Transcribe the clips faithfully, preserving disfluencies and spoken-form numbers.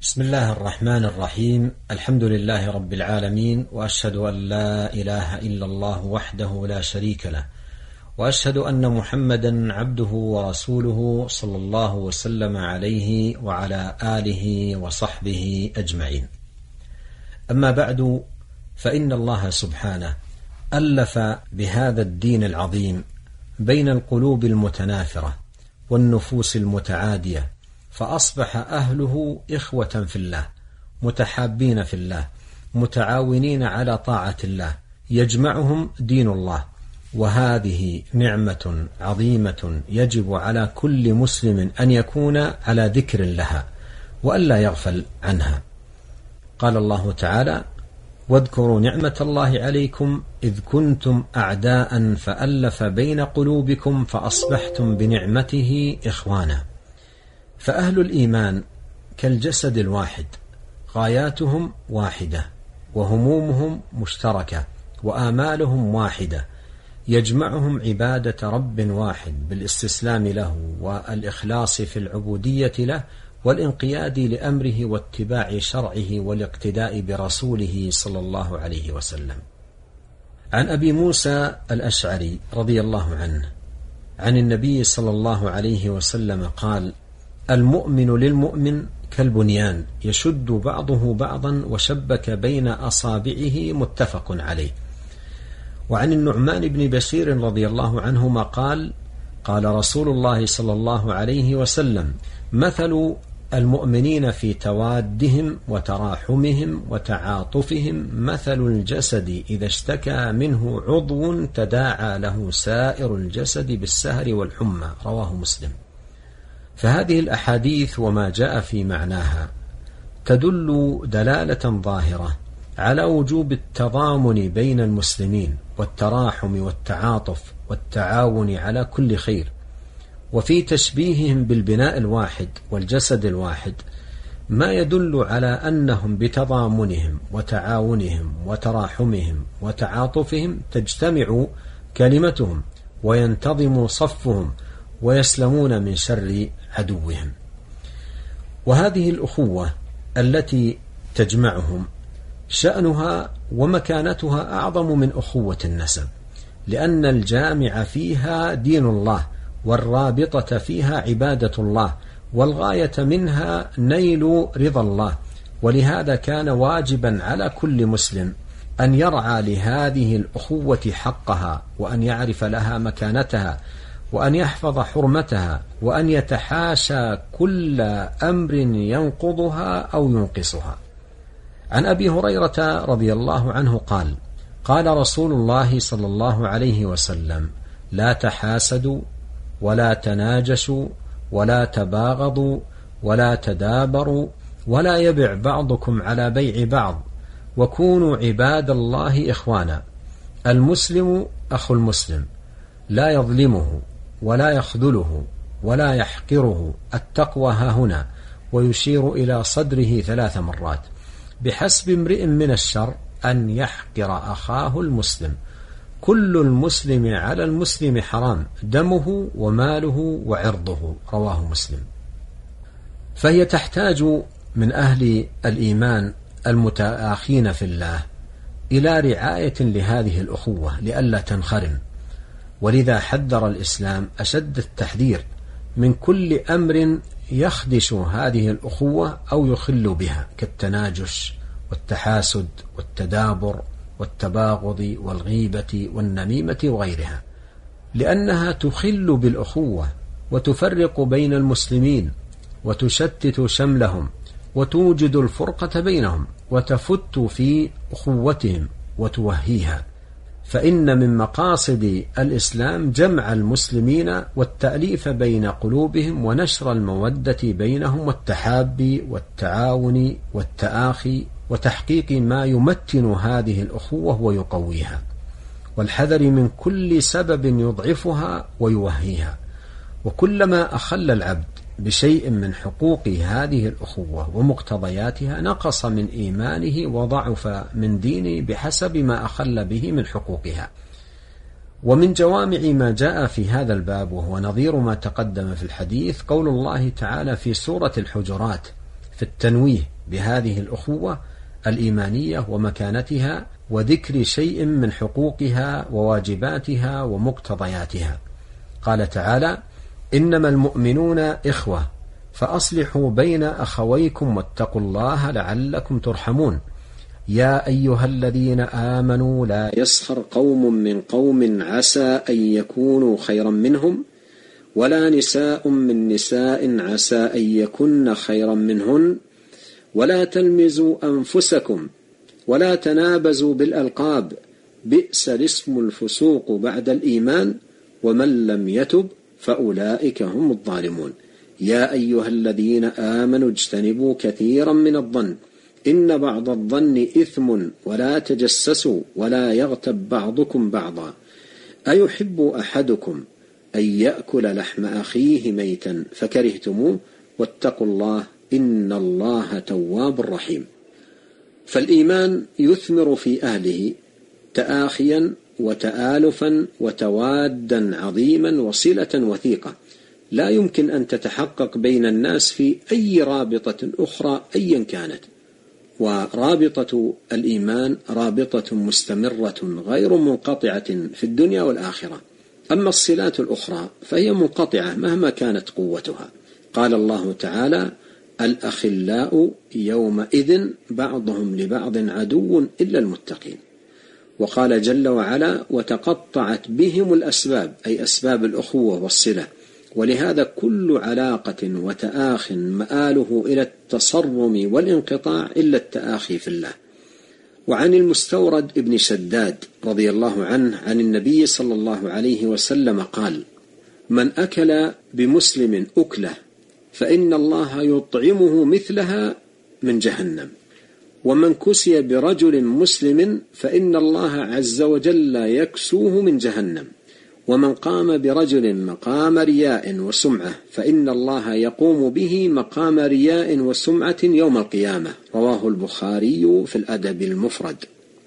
بسم الله الرحمن الرحيم. الحمد لله رب العالمين، وأشهد أن لا إله إلا الله وحده لا شريك له، وأشهد أن محمدا عبده ورسوله صلى الله وسلم عليه وعلى آله وصحبه أجمعين. أما بعد، فإن الله سبحانه ألف بهذا الدين العظيم بين القلوب المتنافرة والنفوس المتعادية، فأصبح أهله إخوة في الله، متحابين في الله، متعاونين على طاعة الله، يجمعهم دين الله. وهذه نعمة عظيمة يجب على كل مسلم أن يكون على ذكر لها وألا يغفل عنها. قال الله تعالى: واذكروا نعمة الله عليكم إذ كنتم أعداء فألف بين قلوبكم فأصبحتم بنعمته إخوانا. فأهل الإيمان كالجسد الواحد، غاياتهم واحدة، وهمومهم مشتركة، وآمالهم واحدة، يجمعهم عبادة رب واحد بالاستسلام له والإخلاص في العبودية له والانقياد لأمره واتباع شرعه والاقتداء برسوله صلى الله عليه وسلم. عن أبي موسى الأشعري رضي الله عنه عن النبي صلى الله عليه وسلم قال: المؤمن للمؤمن كالبنيان يشد بعضه بعضا وشبك بين أصابعه، متفق عليه. وعن النعمان بن بشير رضي الله عنهما قال: قال رسول الله صلى الله عليه وسلم: مثل المؤمنين في توادهم وتراحمهم وتعاطفهم مثل الجسد إذا اشتكى منه عضو تداعى له سائر الجسد بالسهر والحمى، رواه مسلم. فهذه الأحاديث وما جاء في معناها تدل دلالة ظاهرة على وجوب التضامن بين المسلمين والتراحم والتعاطف والتعاون على كل خير، وفي تشبيههم بالبناء الواحد والجسد الواحد ما يدل على أنهم بتضامنهم وتعاونهم وتراحمهم وتعاطفهم تجتمع كلمتهم وينتظم صفهم ويسلمون من شر عدوهم. وهذه الأخوة التي تجمعهم شأنها ومكانتها أعظم من أخوة النسب، لأن الجامع فيها دين الله، والرابطة فيها عبادة الله، والغاية منها نيل رضا الله. ولهذا كان واجبا على كل مسلم أن يرعى لهذه الأخوة حقها، وأن يعرف لها مكانتها، وأن يحفظ حرمتها، وأن يتحاشى كل أمر ينقضها أو ينقصها. عن أبي هريرة رضي الله عنه قال: قال رسول الله صلى الله عليه وسلم: لا تحاسدوا ولا تناجشوا ولا تباغضوا ولا تدابروا ولا يبع بعضكم على بيع بعض، وكونوا عباد الله إخوانا. المسلم أخو المسلم، لا يظلمه ولا يخذله ولا يحقره. التقوى ها هنا، ويشير إلى صدره ثلاث مرات. بحسب امرئ من الشر أن يحقر أخاه المسلم. كل المسلم على المسلم حرام، دمه وماله وعرضه، رواه مسلم. فهي تحتاج من أهل الإيمان المتآخين في الله إلى رعاية لهذه الأخوة لئلا تنخرم. ولذا حذر الإسلام أشد التحذير من كل أمر يخدش هذه الأخوة أو يخل بها، كالتناجش والتحاسد والتدابر والتباغض والغيبة والنميمة وغيرها، لأنها تخل بالأخوة وتفرق بين المسلمين وتشتت شملهم وتوجد الفرقة بينهم وتفت في أخوتهم وتوهيها. فإن من مقاصد الإسلام جمع المسلمين والتأليف بين قلوبهم ونشر المودة بينهم والتحاب والتعاون والتآخي وتحقيق ما يمتن هذه الأخوة ويقويها، والحذر من كل سبب يضعفها ويوهيها. وكلما أخل العبد بشيء من حقوق هذه الأخوة ومقتضياتها نقص من إيمانه وضعف من دينه بحسب ما أخل به من حقوقها. ومن جوامع ما جاء في هذا الباب وهو نظير ما تقدم في الحديث قول الله تعالى في سورة الحجرات في التنويه بهذه الأخوة الإيمانية ومكانتها وذكر شيء من حقوقها وواجباتها ومقتضياتها. قال تعالى: إنما المؤمنون إخوة فأصلحوا بين أخويكم واتقوا الله لعلكم ترحمون. يا أيها الذين آمنوا لا يسخر قوم من قوم عسى أن يكونوا خيرا منهم ولا نساء من نساء عسى أن يكن خيرا منهن ولا تلمزوا أنفسكم ولا تنابزوا بالألقاب بئس الاسم الفسوق بعد الإيمان ومن لم يتب فأولئك هم الظالمون. يا أيها الذين آمنوا اجتنبوا كثيرا من الظن إن بعض الظن إثم ولا تجسسوا ولا يغتب بعضكم بعضا أيحب أحدكم أن يأكل لحم أخيه ميتا فكرهتموه واتقوا الله إن الله تواب رحيم. فالإيمان يثمر في أهله تآخيا وتآلفا وتوادا عظيما وصلة وثيقة لا يمكن أن تتحقق بين الناس في أي رابطة أخرى أيا كانت. ورابطة الإيمان رابطة مستمرة غير منقطعة في الدنيا والآخرة. أما الصلات الأخرى فهي منقطعة مهما كانت قوتها. قال الله تعالى: الأخلاء يومئذ بعضهم لبعض عدو إلا المتقين. وقال جل وعلا: وتقطعت بهم الأسباب، أي أسباب الأخوة والصلة. ولهذا كل علاقة وتآخ مآله إلى التصرم والانقطاع إلا التآخي في الله. وعن المستورد ابن شداد رضي الله عنه عن النبي صلى الله عليه وسلم قال: من أكل بمسلم أكله فإن الله يطعمه مثلها من جهنم، ومن كسي برجل مسلم فإن الله عز وجل يكسوه من جهنم، ومن قام برجل مقام رياء وسمعة فإن الله يقوم به مقام رياء وسمعة يوم القيامة. رواه البخاري في الأدب المفرد.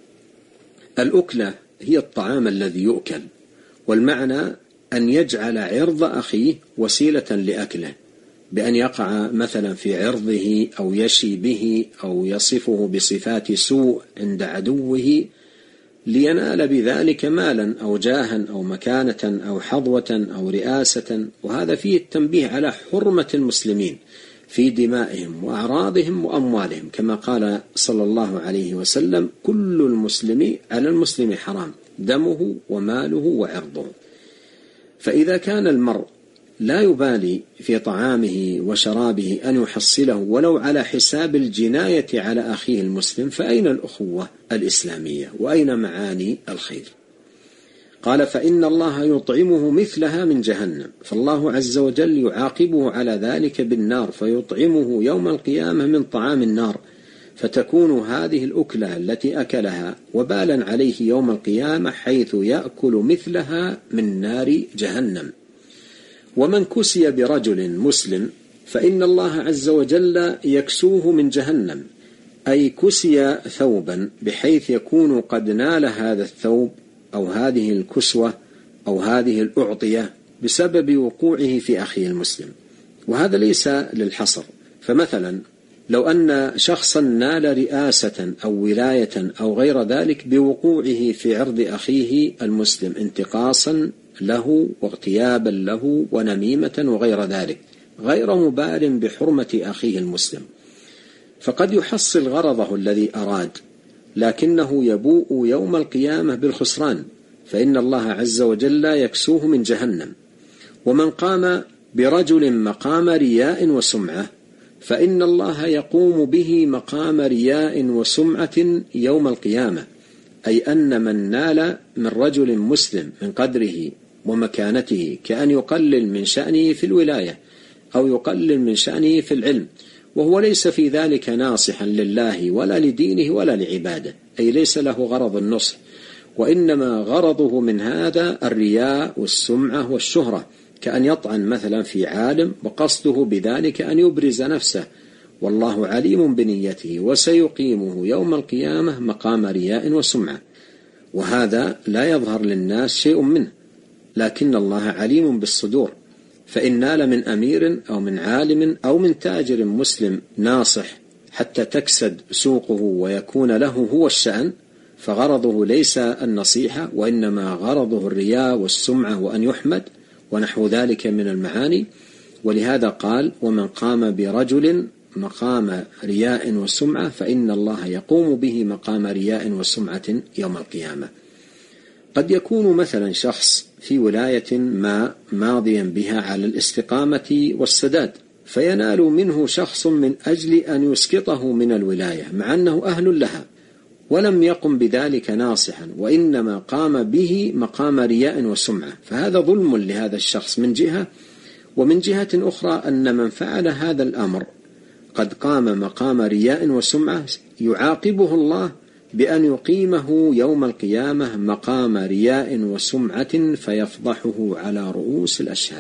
الأكلة هي الطعام الذي يؤكل، والمعنى أن يجعل عرض أخيه وسيلة لأكله، بأن يقع مثلا في عرضه أو يشي به أو يصفه بصفات سوء عند عدوه لينال بذلك مالا أو جاها أو مكانة أو حظوة أو رئاسة. وهذا فيه التنبيه على حرمة المسلمين في دمائهم وأعراضهم وأموالهم، كما قال صلى الله عليه وسلم: كل المسلم على المسلم حرام دمه وماله وعرضه. فإذا كان المرء لا يبالي في طعامه وشرابه أن يحصله ولو على حساب الجناية على أخيه المسلم، فأين الأخوة الإسلامية وأين معاني الخير؟ قال: فإن الله يطعمه مثلها من جهنم، فالله عز وجل يعاقبه على ذلك بالنار فيطعمه يوم القيامة من طعام النار، فتكون هذه الأكلة التي أكلها وبالا عليه يوم القيامة حيث يأكل مثلها من نار جهنم. ومن كسي برجل مسلم فإن الله عز وجل يكسوه من جهنم، أي كسي ثوبا بحيث يكون قد نال هذا الثوب أو هذه الكسوة أو هذه الأعطية بسبب وقوعه في أخيه المسلم. وهذا ليس للحصر. فمثلا لو أن شخصا نال رئاسة أو ولاية أو غير ذلك بوقوعه في عرض أخيه المسلم انتقاصا له واغتيابا له ونميمة وغير ذلك، غير مبال بحرمة أخيه المسلم، فقد يحصل غرضه الذي أراد، لكنه يبوء يوم القيامة بالخسران، فإن الله عز وجل يكسوه من جهنم. ومن قام برجل مقام رياء وسمعة فإن الله يقوم به مقام رياء وسمعة يوم القيامة، أي أن من نال من رجل مسلم من قدره ومكانته كأن يقلل من شأنه في الولاية أو يقلل من شأنه في العلم، وهو ليس في ذلك ناصحا لله ولا لدينه ولا لعباده، أي ليس له غرض النصح، وإنما غرضه من هذا الرياء والسمعة والشهرة، كأن يطعن مثلا في عالم وقصده بذلك أن يبرز نفسه، والله عليم بنيته وسيقيمه يوم القيامة مقام رياء وسمعة. وهذا لا يظهر للناس شيء منه، لكن الله عليم بالصدور. فإن نال من أمير أو من عالم أو من تاجر مسلم ناصح حتى تكسد سوقه ويكون له هو الشأن، فغرضه ليس النصيحة، وإنما غرضه الرياء والسمعة وأن يحمد ونحو ذلك من المعاني. ولهذا قال: ومن قام برجل مقام رياء وسمعة فإن الله يقوم به مقام رياء وسمعة يوم القيامة. قد يكون مثلا شخص في ولاية ما ماضيا بها على الاستقامة والسداد، فينال منه شخص من أجل أن يسقطه من الولاية مع أنه أهل لها، ولم يقم بذلك ناصحا، وإنما قام به مقام رياء وسمعة، فهذا ظلم لهذا الشخص من جهة. ومن جهة أخرى أن من فعل هذا الأمر قد قام مقام رياء وسمعة، يعاقبه الله بأن يقيمه يوم القيامة مقام رياء وسمعة فيفضحه على رؤوس الأشهاد.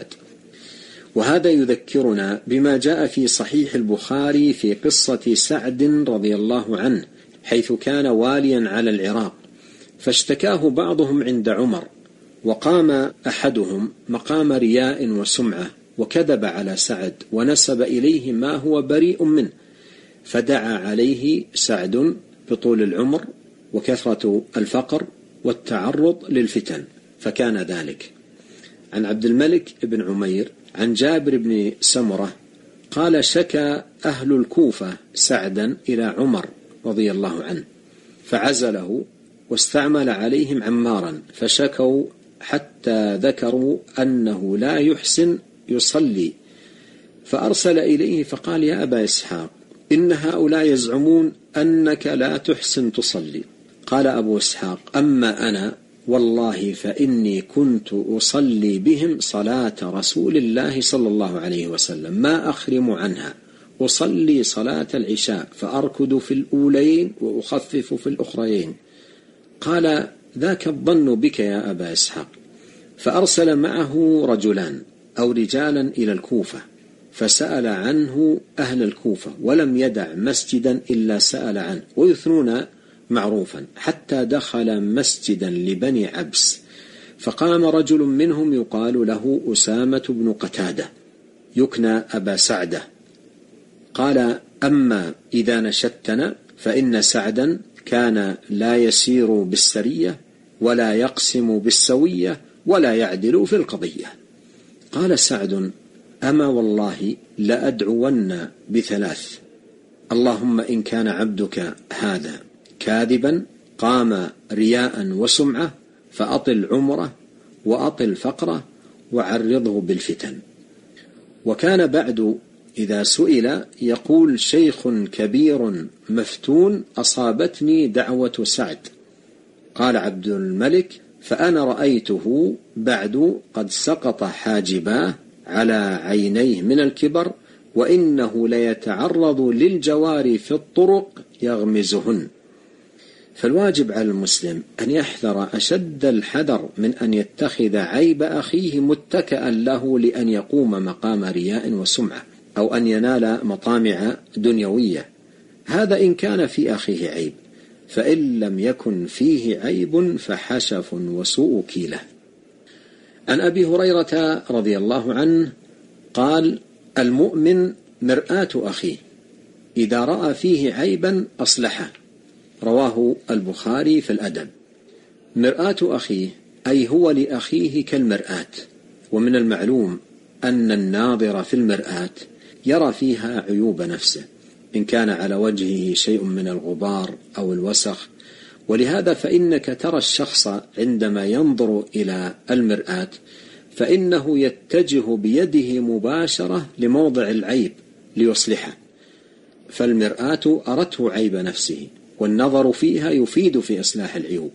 وهذا يذكرنا بما جاء في صحيح البخاري في قصة سعد رضي الله عنه، حيث كان واليا على العراق، فاشتكاه بعضهم عند عمر، وقام أحدهم مقام رياء وسمعة وكذب على سعد ونسب إليه ما هو بريء منه، فدعا عليه سعد بطول العمر وكثرة الفقر والتعرض للفتن، فكان ذلك. عن عبد الملك بن عمير عن جابر بن سمرة قال: شكى أهل الكوفة سعدا إلى عمر رضي الله عنه، فعزله واستعمل عليهم عمارا، فشكوا حتى ذكروا أنه لا يحسن يصلي، فأرسل إليه فقال: يا أبا إسحاق، إن هؤلاء يزعمون أنك لا تحسن تصلي. قال أبو إسحاق: أما أنا والله فإني كنت أصلي بهم صلاة رسول الله صلى الله عليه وسلم ما أخرم عنها، أصلي صلاة العشاء فأركض في الأولين وأخفف في الأخرين. قال: ذاك الظن بك يا أبا إسحاق. فأرسل معه رجلان أو رجالا إلى الكوفة، فسأل عنه أهل الكوفة، ولم يدع مسجدا إلا سأل عنه، ويثنون معروفا، حتى دخل مسجدا لبني عبس، فقام رجل منهم يقال له أسامة بن قتادة يكنى أبا سعدة، قال: أما إذا نشدتنا فإن سعدا كان لا يسير بالسرية ولا يقسم بالسوية ولا يعدل في القضية. قال سعد: أما والله لأدعون بثلاث: اللهم إن كان عبدك هذا كاذبا قام رياء وسمعة فأطل عمره وأطل فقره وعرضه بالفتن. وكان بعد إذا سئل يقول: شيخ كبير مفتون أصابتني دعوة سعد. قال عبد الملك: فأنا رأيته بعد قد سقط حاجباه على عينيه من الكبر، وإنه ليتعرض للجواري في الطرق يغمزهن. فالواجب على المسلم أن يحذر أشد الحذر من أن يتخذ عيب أخيه متكأ له لأن يقوم مقام رياء وسمعة، أو أن ينال مطامع دنيوية. هذا إن كان في أخيه عيب، فإن لم يكن فيه عيب فحشف وسوء كيله. عن أبي هريرة رضي الله عنه قال: المؤمن مرآة أخيه، إذا رأى فيه عيبا أصلحه. رواه البخاري في الأدب. مرآة أخيه أي هو لأخيه كالمرآة، ومن المعلوم أن الناظر في المرآة يرى فيها عيوب نفسه، إن كان على وجهه شيء من الغبار أو الوسخ. ولهذا فإنك ترى الشخص عندما ينظر إلى المرآة فإنه يتجه بيده مباشرة لموضع العيب ليصلحه، فالمرآة أرته عيب نفسه، والنظر فيها يفيد في إصلاح العيوب.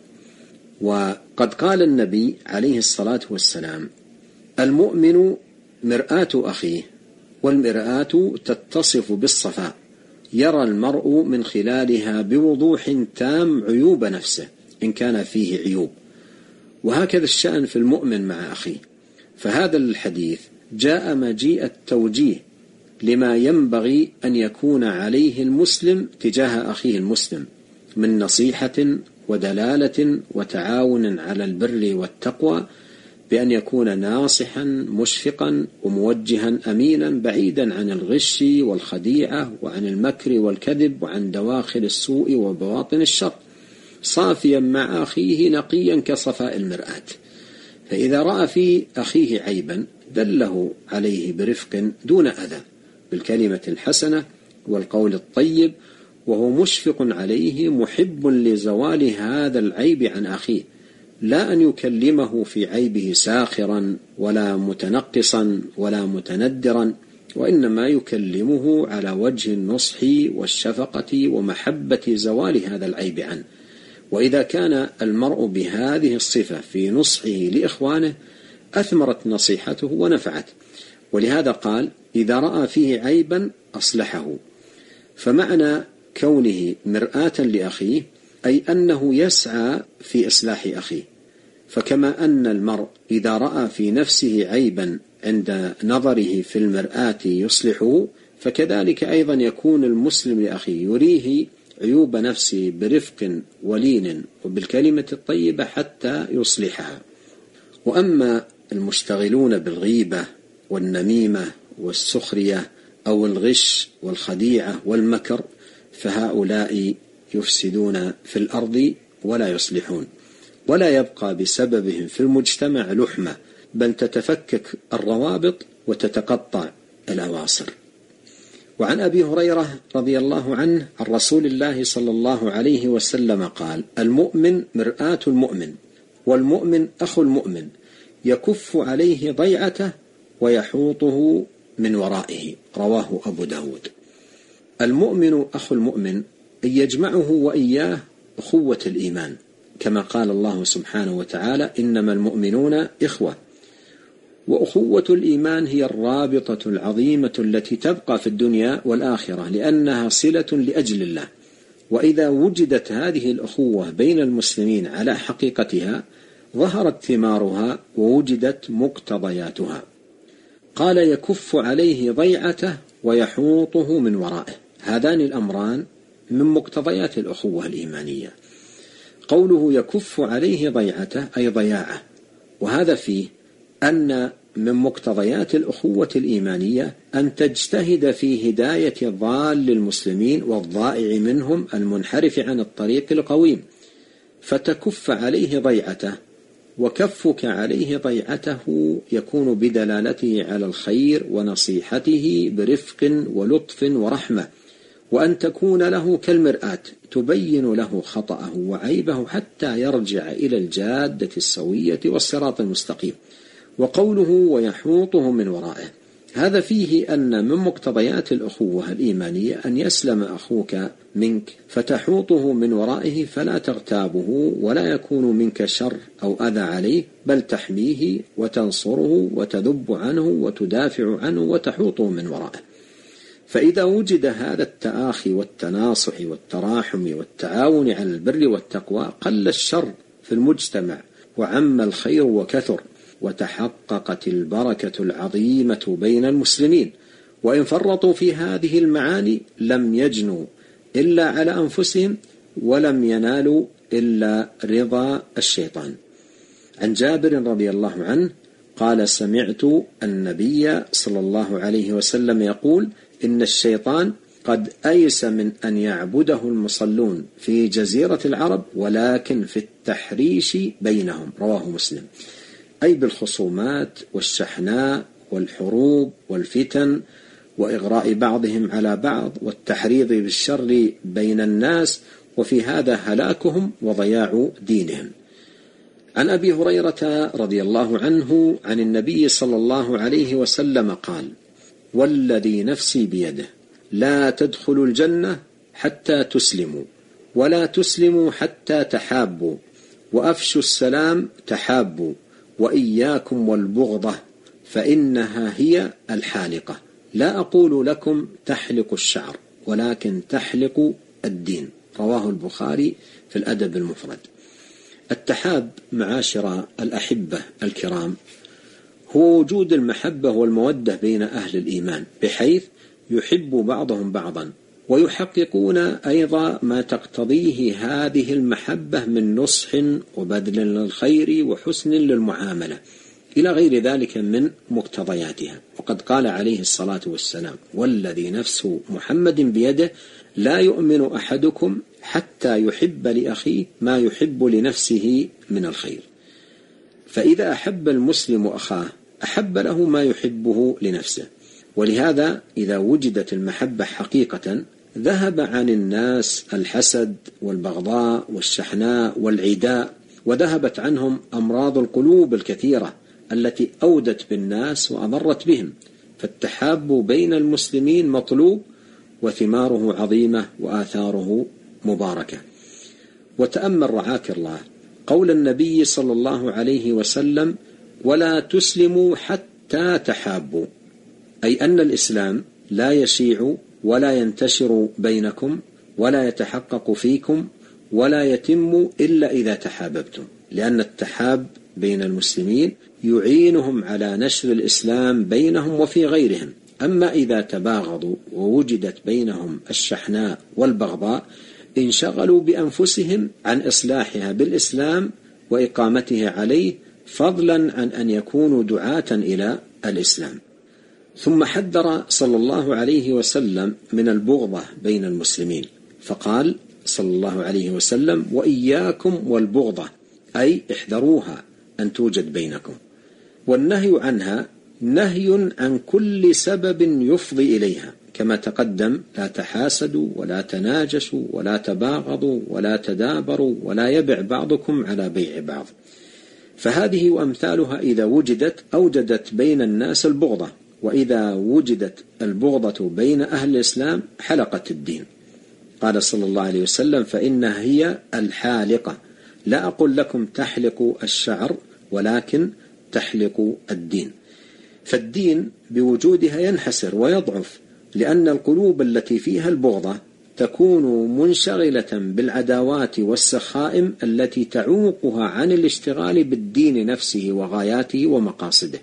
وقد قال النبي عليه الصلاة والسلام: المؤمن مرآة أخيه، والمرآة تتصف بالصفاء، يرى المرء من خلالها بوضوح تام عيوب نفسه إن كان فيه عيوب. وهكذا الشأن في المؤمن مع أخيه. فهذا الحديث جاء مجيء التوجيه لما ينبغي أن يكون عليه المسلم تجاه أخيه المسلم من نصيحة ودلالة وتعاون على البر والتقوى، بأن يكون ناصحا مشفقا وموجها أمينا بعيدا عن الغش والخديعة وعن المكر والكذب وعن دواخل السوء وبواطن الشر، صافيا مع أخيه نقيا كصفاء المرآة. فإذا رأى في أخيه عيبا دله عليه برفق دون أذى بالكلمة الحسنة والقول الطيب، وهو مشفق عليه محب لزوال هذا العيب عن أخيه، لا أن يكلمه في عيبه ساخرا ولا متنقصا ولا متندرا، وإنما يكلمه على وجه النصح والشفقة ومحبة زوال هذا العيب عنه. وإذا كان المرء بهذه الصفة في نصحه لإخوانه أثمرت نصيحته ونفعت. ولهذا قال: إذا رأى فيه عيبا أصلحه. فمعنى كونه مرآة لأخيه أي أنه يسعى في إصلاح أخيه. فكما أن المرء إذا رأى في نفسه عيبا عند نظره في المرآة يصلحه، فكذلك أيضا يكون المسلم لأخيه يريه عيوب نفسه برفق ولين وبالكلمة الطيبة حتى يصلحها. وأما المشتغلون بالغيبة والنميمة والسخرية أو الغش والخديعة والمكر فهؤلاء يفسدون في الأرض ولا يصلحون، ولا يبقى بسببهم في المجتمع لحمة، بل تتفكك الروابط وتتقطع الأواصر. وعن أبي هريرة رضي الله عنه عن رسول الله صلى الله عليه وسلم قال: المؤمن مرآة المؤمن، والمؤمن أخو المؤمن، يكف عليه ضيعته ويحوطه من ورائه. رواه أبو داود. المؤمن أخو المؤمن أن يجمعه وإياه أخوة الإيمان، كما قال الله سبحانه وتعالى: إنما المؤمنون إخوة. وأخوة الإيمان هي الرابطة العظيمة التي تبقى في الدنيا والآخرة، لأنها صلة لأجل الله. وإذا وجدت هذه الأخوة بين المسلمين على حقيقتها ظهرت ثمارها ووجدت مقتضياتها. قال: يكف عليه ضيعته ويحوطه من ورائه. هذان الأمران من مقتضيات الأخوة الإيمانية. قوله يكف عليه ضيعته أي ضياعه، وهذا فيه أن من مقتضيات الأخوة الإيمانية أن تجتهد في هداية ضال المسلمين والضائع منهم المنحرف عن الطريق القويم، فتكف عليه ضيعته. وكفك عليه ضيعته يكون بدلالته على الخير ونصيحته برفق ولطف ورحمة، وأن تكون له كالمرآة تبين له خطأه وعيبه حتى يرجع إلى الجادة السوية والصراط المستقيم. وقوله ويحوطه من ورائه، هذا فيه أن من مقتضيات الأخوة الإيمانية أن يسلم أخوك منك فتحوطه من ورائه، فلا تغتابه ولا يكون منك شر أو أذى عليه، بل تحميه وتنصره وتذب عنه وتدافع عنه وتحوطه من ورائه. فإذا وجد هذا التآخي والتناصح والتراحم والتعاون على البر والتقوى قل الشر في المجتمع وعم الخير وكثر، وتحققت البركة العظيمة بين المسلمين. وإن فرطوا في هذه المعاني لم يجنوا إلا على أنفسهم ولم ينالوا إلا رضا الشيطان. عن جابر رضي الله عنه قال: سمعت النبي صلى الله عليه وسلم يقول: إن الشيطان قد أيس من أن يعبده المصلون في جزيرة العرب، ولكن في التحريش بينهم. رواه مسلم. أي بالخصومات والشحناء والحروب والفتن وإغراء بعضهم على بعض والتحريض بالشر بين الناس، وفي هذا هلاكهم وضياع دينهم. عن أبي هريرة رضي الله عنه عن النبي صلى الله عليه وسلم قال: والذي نفسي بيده لا تدخلوا الجنة حتى تسلموا، ولا تسلموا حتى تحابوا، وأفشوا السلام تحابوا، وإياكم والبغضة فإنها هي الحالقة. لا أقول لكم تحلق الشعر، ولكن تحلق الدين. رواه البخاري في الأدب المفرد. التحاب معاشر الأحبة الكرام هو وجود المحبة والمودة بين أهل الإيمان، بحيث يحب بعضهم بعضا، ويحققون أيضا ما تقتضيه هذه المحبة من نصح وبذل للخير وحسن للمعاملة. إلى غير ذلك من مقتضياتها. وقد قال عليه الصلاة والسلام: والذي نفس محمد بيده لا يؤمن أحدكم حتى يحب لأخيه ما يحب لنفسه من الخير. فإذا أحب المسلم أخاه أحب له ما يحبه لنفسه. ولهذا إذا وجدت المحبة حقيقة ذهب عن الناس الحسد والبغضاء والشحناء والعداء، وذهبت عنهم أمراض القلوب الكثيرة التي أودت بالناس وأضرت بهم. فالتحاب بين المسلمين مطلوب، وثماره عظيمة وآثاره مباركة. وتأمل رعاك الله قول النبي صلى الله عليه وسلم: ولا تسلموا حتى تحابوا، أي أن الإسلام لا يشيع ولا ينتشر بينكم ولا يتحقق فيكم ولا يتم إلا إذا تحاببتم، لأن التحاب بين المسلمين يعينهم على نشر الإسلام بينهم وفي غيرهم. أما إذا تباغضوا ووجدت بينهم الشحناء والبغضاء انشغلوا بأنفسهم عن إصلاحها بالإسلام وإقامته عليه، فضلا عن أن يكونوا دعاة إلى الإسلام. ثم حذر صلى الله عليه وسلم من البغضة بين المسلمين، فقال صلى الله عليه وسلم: وإياكم والبغضة، أي احذروها أن توجد بينكم. والنهي عنها نهي عن كل سبب يفضي إليها، كما تقدم: لا تحاسدوا ولا تناجشوا ولا تباغضوا ولا تدابروا ولا يبع بعضكم على بيع بعض. فهذه وأمثالها إذا وجدت أوجدت بين الناس البغضة، وإذا وجدت البغضة بين أهل الإسلام حلقت الدين. قال صلى الله عليه وسلم: فإنها هي الحالقة، لا أقول لكم تحلق الشعر ولكن تحلق الدين. فالدين بوجودها ينحسر ويضعف، لأن القلوب التي فيها البغضة تكون منشغلة بالعداوات والسخائم التي تعوقها عن الاشتغال بالدين نفسه وغاياته ومقاصده،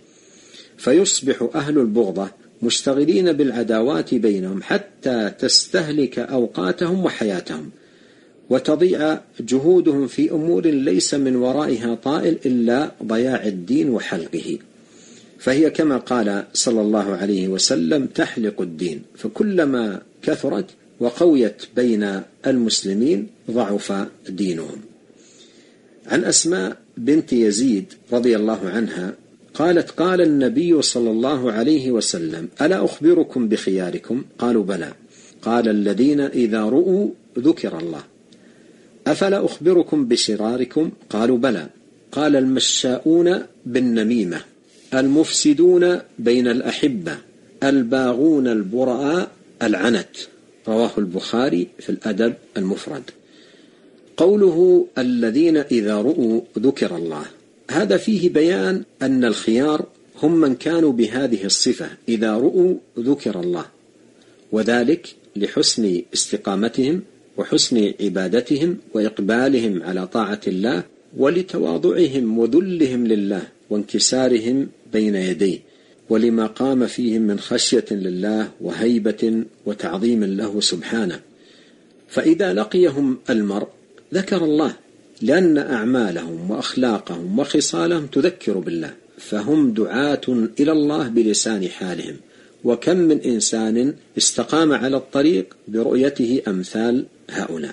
فيصبح أهل البغضة مشتغلين بالعداوات بينهم حتى تستهلك أوقاتهم وحياتهم، وتضيع جهودهم في أمور ليس من ورائها طائل إلا ضياع الدين وحلقه. فهي كما قال صلى الله عليه وسلم: تحلق الدين. فكلما كثرت وقويت بين المسلمين ضعف دينهم. عن أسماء بنت يزيد رضي الله عنها قالت: قال النبي صلى الله عليه وسلم: ألا أخبركم بخياركم؟ قالوا: بلى. قال: الذين إذا رؤوا ذكر الله. أفلا أخبركم بشراركم؟ قالوا: بلى. قال: المشاؤون بالنميمة، المفسدون بين الأحبة، الباغون البراء، العنت. رواه البخاري في الأدب المفرد. قوله الذين إذا رؤوا ذكر الله، هذا فيه بيان أن الخيار هم من كانوا بهذه الصفة: إذا رؤوا ذكر الله، وذلك لحسن استقامتهم وحسن عبادتهم وإقبالهم على طاعة الله، ولتواضعهم وذلهم لله وانكسارهم بين يديه، ولما قام فيهم من خشية لله وهيبة وتعظيم له سبحانه. فإذا لقيهم المرء ذكر الله، لأن أعمالهم وأخلاقهم وخصالهم تذكر بالله، فهم دعاة إلى الله بلسان حالهم. وكم من إنسان استقام على الطريق برؤيته أمثال هؤلاء.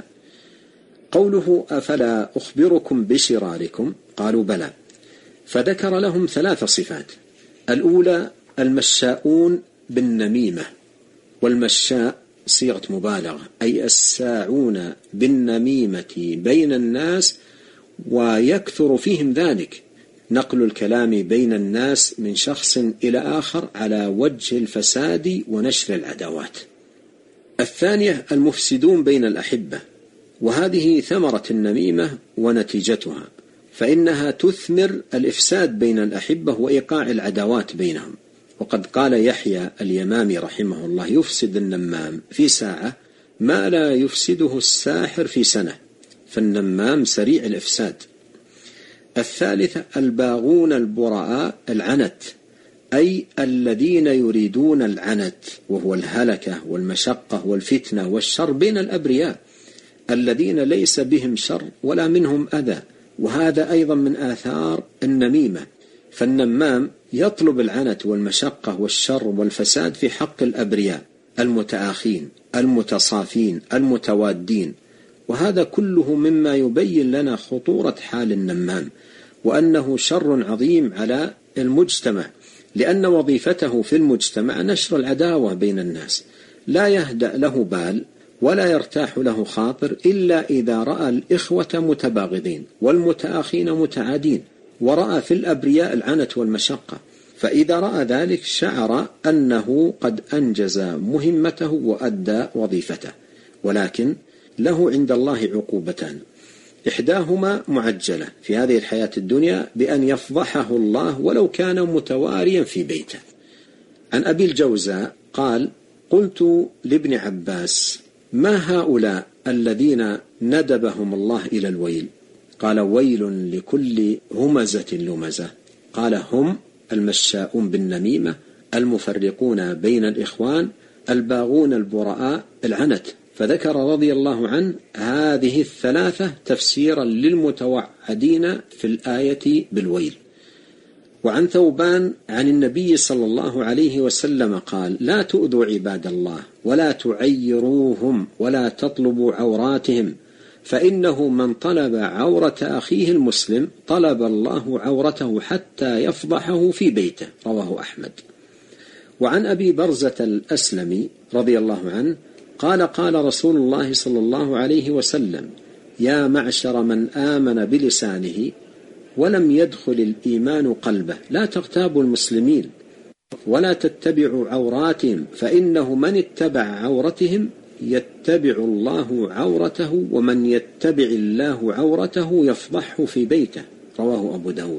قوله أفلا أخبركم بشراركم؟ قالوا: بلى. فذكر لهم ثلاث صفات. الأولى المشاؤون بالنميمة، والمشاء صيغة مبالغة، أي الساعون بالنميمة بين الناس، ويكثر فيهم ذلك نقل الكلام بين الناس من شخص إلى آخر على وجه الفساد ونشر العداوات. الثانية المفسدون بين الأحبة، وهذه ثمرة النميمة ونتيجتها، فإنها تثمر الإفساد بين الأحبة وإيقاع العداوات بينهم. وقد قال يحيى اليمامي رحمه الله: يفسد النمام في ساعة ما لا يفسده الساحر في سنة، فالنمام سريع الإفساد. الثالثة الباغون البراء، العنت، أي الذين يريدون العنت، وهو الهلكة والمشقة والفتنة والشر بين الأبرياء الذين ليس بهم شر ولا منهم أذى. وهذا أيضا من آثار النميمة، فالنمام يطلب العنت والمشقة والشر والفساد في حق الأبرياء المتآخين المتصافين المتوادين، وهذا كله مما يبين لنا خطورة حال النمام، وأنه شر عظيم على المجتمع، لأن وظيفته في المجتمع نشر العداوة بين الناس، لا يهدأ له بال ولا يرتاح له خاطر إلا إذا رأى الإخوة متباغضين والمتآخين متعادين، ورأى في الأبرياء العنت والمشقة، فإذا رأى ذلك شعر أنه قد أنجز مهمته وأدى وظيفته. ولكن له عند الله عقوبتان، إحداهما معجلة في هذه الحياة الدنيا بأن يفضحه الله ولو كان متواريا في بيته. عن أبي الجوزاء قال: قلت لابن عباس: ما هؤلاء الذين ندبهم الله إلى الويل؟ قال: ويل لكل همزة لمزة. قال: هم المشاؤون بالنميمة، المفرقون بين الإخوان، الباغون البراء، العنت. فذكر رضي الله عنه هذه الثلاثة تفسيرا للمتوعدين في الآية بالويل. وعن ثوبان عن النبي صلى الله عليه وسلم قال: لا تؤذوا عباد الله ولا تعيروهم ولا تطلبوا عوراتهم، فإنه من طلب عورة أخيه المسلم طلب الله عورته حتى يفضحه في بيته. رواه أحمد. وعن أبي برزة الأسلمي رضي الله عنه قال: قال رسول الله صلى الله عليه وسلم: يا معشر من آمن بلسانه ولم يدخل الإيمان قلبه، لا تغتابوا المسلمين ولا تتبعوا عوراتهم، فإنه من اتبع عورتهم يتبع الله عورته، ومن يتبع الله عورته يفضحه في بيته. رواه أبو داود.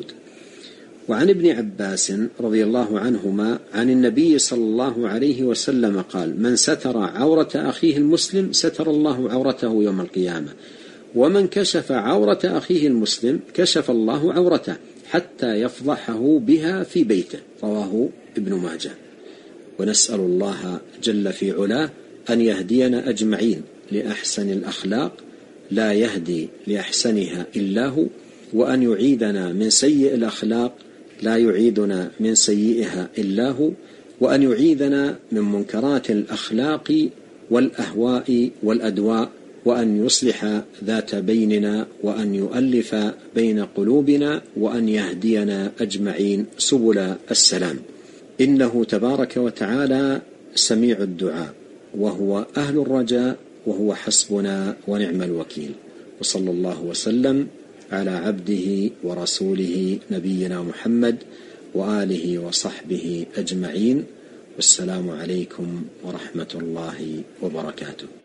وعن ابن عباس رضي الله عنهما عن النبي صلى الله عليه وسلم قال: من ستر عورة أخيه المسلم ستر الله عورته يوم القيامة، ومن كشف عورة أخيه المسلم كشف الله عورته حتى يفضحه بها في بيته. رواه ابن ماجه. ونسأل الله جل في علاه أن يهدينا أجمعين لأحسن الأخلاق لا يهدي لأحسنها إلا هو، وأن يعيدنا من سيء الأخلاق لا يعيدنا من سيئها إلا هو، وأن يعيدنا من منكرات الأخلاق والأهواء والأدواء، وأن يصلح ذات بيننا، وأن يؤلف بين قلوبنا، وأن يهدينا أجمعين سبل السلام. إنه تبارك وتعالى سميع الدعاء، وهو أهل الرجاء، وهو حسبنا ونعم الوكيل. وصلى الله وسلم على عبده ورسوله نبينا محمد وآله وصحبه أجمعين، والسلام عليكم ورحمة الله وبركاته.